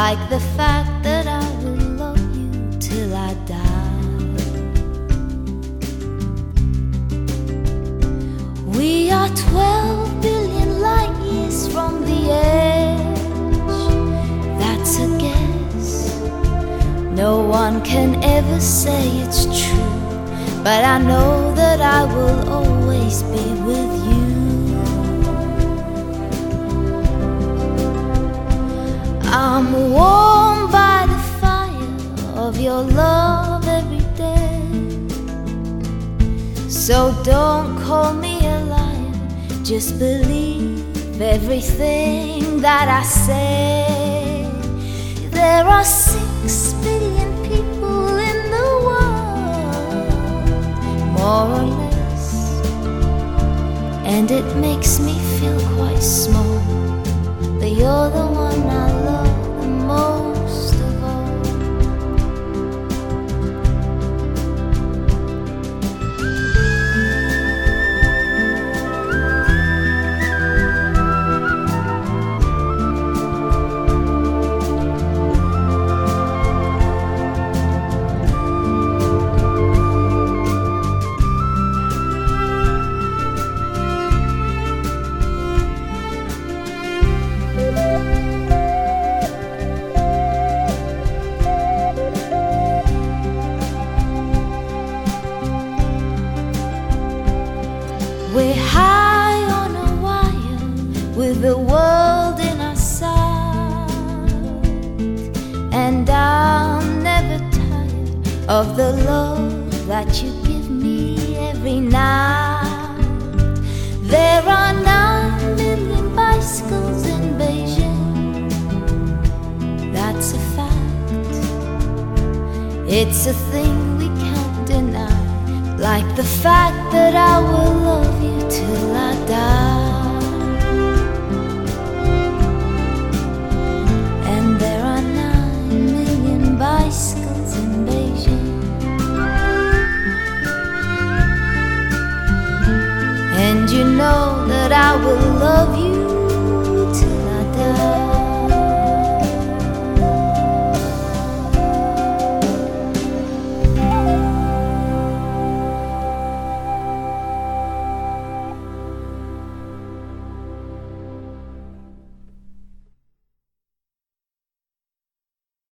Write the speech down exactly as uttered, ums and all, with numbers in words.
like the fact that I will love you till I die. We are twelve billion light years from the edge. That's a guess. No one can ever say it's true, but I know that I will always be with you. I'm warm by the fire of your love every day. So don't call me a liar, just believe everything that I say. There are six billion people in the world, more or less, and it makes me feel quite small, but you're the one I love the most of all. We're high on a wire with the world in our sight, and I'm never tired of the love that you give me every night. There are nine million bicycles in Beijing, that's a fact. It's a thing we can't deny, like the fact that I will love you till I die.